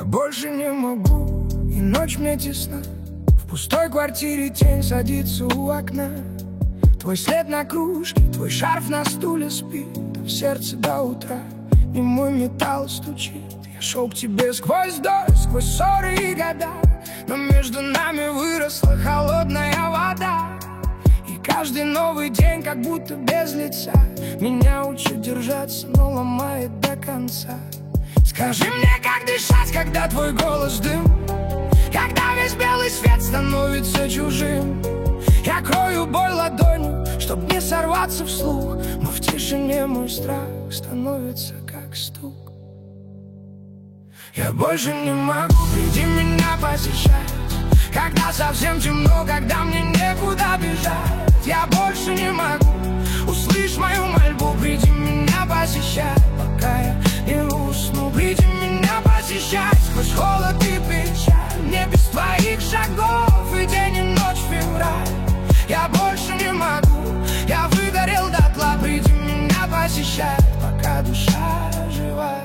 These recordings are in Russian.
больше не могу, и ночь мне тесна. В пустой квартире тень садится у окна. Твой след на кружке, твой шарф на стуле спит, а в сердце до утра немой металл стучит. Я шел к тебе сквозь дождь, сквозь ссоры и года, но между нами выросла холодная вода. И каждый новый день как будто без лица меня учит держаться, но ломает до конца. Скажи мне, как дышать, когда твой голос дым, когда весь белый свет становится чужим. Я крою боль ладонью, чтоб не сорваться вслух, но в тишине мой страх становится как стук. Я больше не могу, приди меня посещать, когда совсем темно, когда мне некуда бежать. Я больше не могу, услышь мою мольбу, приди меня посещать, пока я не усну. Приди меня посещать сквозь холод и печаль, мне без твоих шагов и день и ночь февраль. Я больше не могу, я выгорел дотла, приди меня посещать, пока душа жива.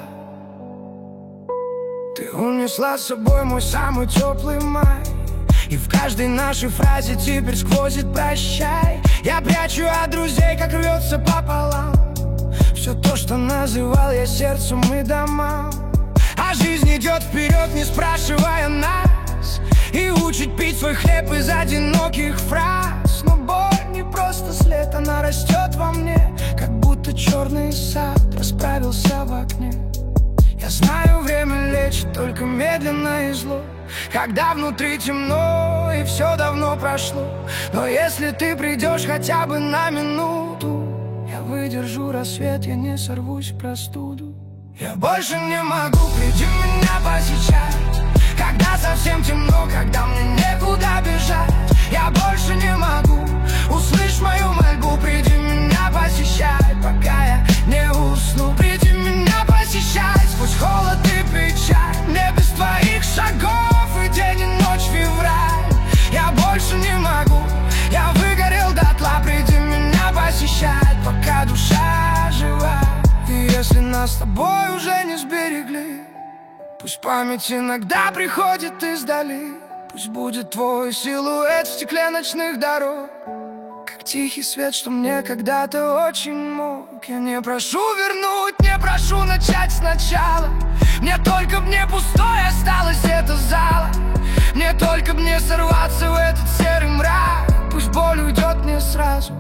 Ты унесла с собой мой самый теплый май, и в каждой нашей фразе теперь сквозит прощай. Я прячу от друзей, как рвется пополам все то, что называл я сердцем и домам. А жизнь идет вперед, не спрашивая нас, и учит пить свой хлеб из одиноких фраз. Но боль не просто след, она растет во мне, как будто черный сад расправился в окне. Я знаю, время лечит только медленно и зло, когда внутри темно и все давно прошло. Но если ты придешь хотя бы на минуту, я выдержу рассвет, я не сорвусь в простуду. Я больше не могу, приди меня посещать, когда совсем темно, когда мне некуда бежать. Я больше не могу, услышь мою мольбу, приди меня посещать, пока я не усну. Приди меня посещать сквозь холод и печаль, мне без твоих шагов и день и ночь февраль. Я больше не могу, я выгорел дотла, приди меня посещать, пока душа жива. И если нас с тобой уже не сберегли, пусть память иногда приходит издали. Пусть будет твой силуэт в стекле ночных дорог, как тихий свет, что мне когда-то очень мог. Я не прошу вернуть, не прошу начать сначала, мне только б не пустой осталось это зала. Мне только б не сорваться в этот серый мрак. Пусть боль уйдет не сразу,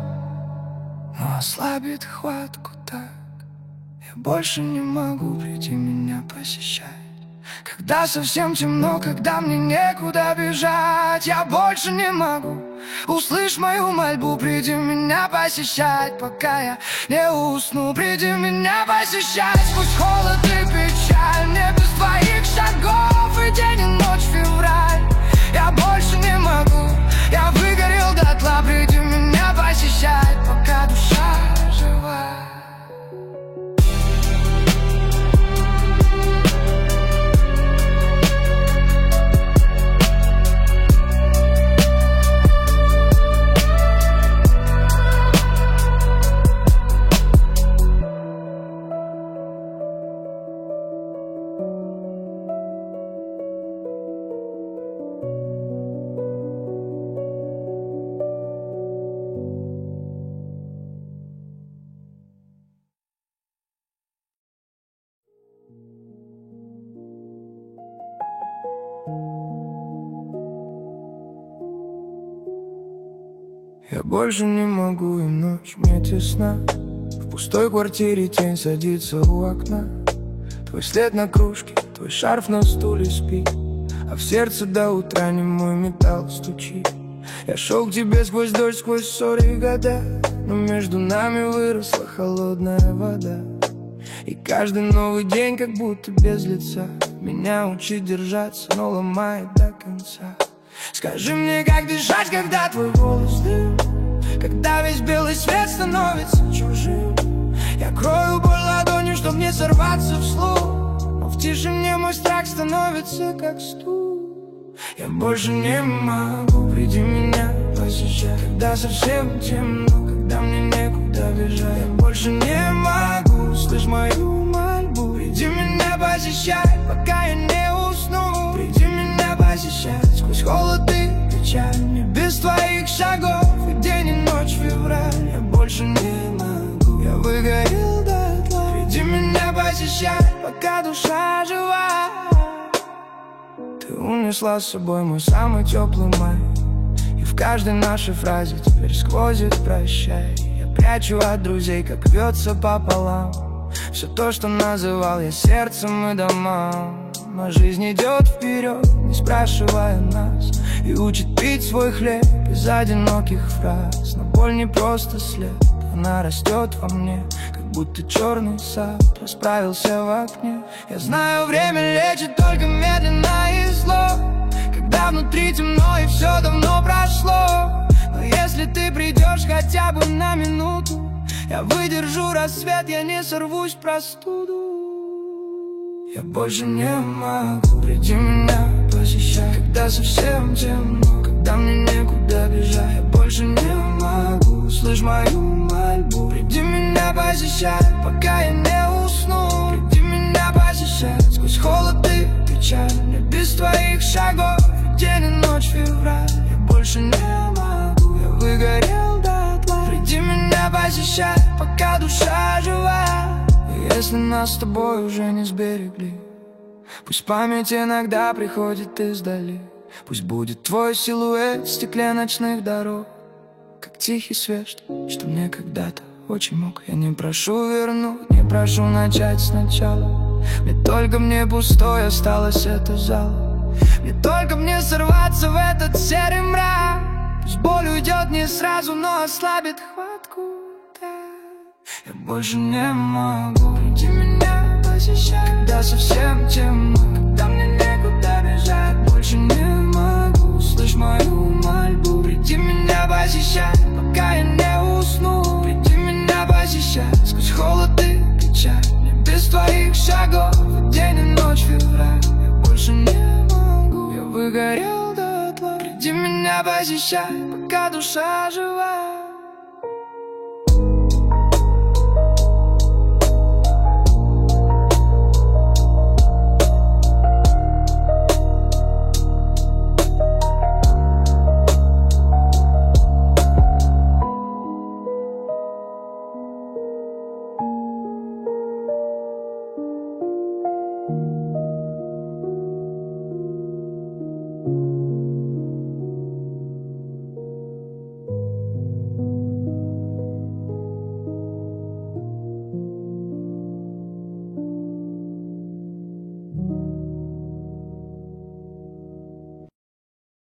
но ослабит хватку так. Я больше не могу, приди меня посещать, когда совсем темно, когда мне некуда бежать. Я больше не могу, услышь мою мольбу, приди меня посещать, пока я не усну. Приди меня посещать сквозь холод и печаль, мне без твоих шагов и день и ночь февраль. Я больше не могу, я выгорел дотла, приди меня посещать, пока душа жива. Я больше не могу, и ночь мне тесна. В пустой квартире тень садится у окна. Твой след на кружке, твой шарф на стуле спит, а в сердце до утра немой металл стучит. Я шел к тебе сквозь дождь, сквозь ссоры и года, но между нами выросла холодная вода. И каждый новый день как будто без лица меня учит держаться, но ломает до конца. Скажи мне, как дышать, когда твой голос дым, когда весь белый свет становится чужим. Я крою боль ладонью, чтоб не сорваться вслух, но в тишине мой страх становится как стук. Я больше не могу, приди меня посещать, когда совсем темно, когда мне некуда бежать. Я больше не могу, слышь мою мольбу, приди меня посещать, пока я не усну. сквозь холод и печаль. Мне без твоих шагов и день и ночь февраль. Я больше не могу, я выгорел дотла. Приди меня посещать, пока душа жива. Ты унесла с собой мой самый теплый май, и в каждой нашей фразе теперь сквозит прощай. Я прячу от друзей, как рвется пополам все то, что называл я сердцем и домам. Но жизнь идет вперед, не спрашивая нас, и учит пить свой хлеб из одиноких фраз. Но боль не просто след, она растет во мне, как будто черный сад расправился в окне. Я знаю, время лечит только медленно и зло, когда внутри темно и все давно прошло. Но если ты придешь хотя бы на минуту, я выдержу рассвет, я не сорвусь в простуду. Я больше не могу, приди меня посещай, когда совсем темно, когда мне некуда бежать. Я больше не могу, слышь мою мольбу. Приди меня посещай, пока я не усну. Приди меня посещай, сквозь холод и печаль. Мне без твоих шагов день и ночь февраль. Я больше не могу, я выгорел дотла. Приди меня посещай, пока душа жива. Если нас с тобой уже не сберегли, пусть память иногда приходит издали. Пусть будет твой силуэт в стекле ночных дорог, как тихий свет, что мне когда-то очень мог. Я не прошу вернуть, не прошу начать сначала. Мне пустой осталось это зал. Мне сорваться в этот серый мрак. Пусть боль уйдет не сразу, но ослабит хватку. Я больше не могу, приди меня посещай, когда совсем темно, когда мне некуда бежать. Больше не могу, слышь мою мольбу. Приди меня посещай, пока я не усну. Приди меня посещай, сквозь холод и печаль. Мне без твоих шагов день и ночь февраль. Я больше не могу, я выгорел дотла. Приди меня посещай, пока душа жива.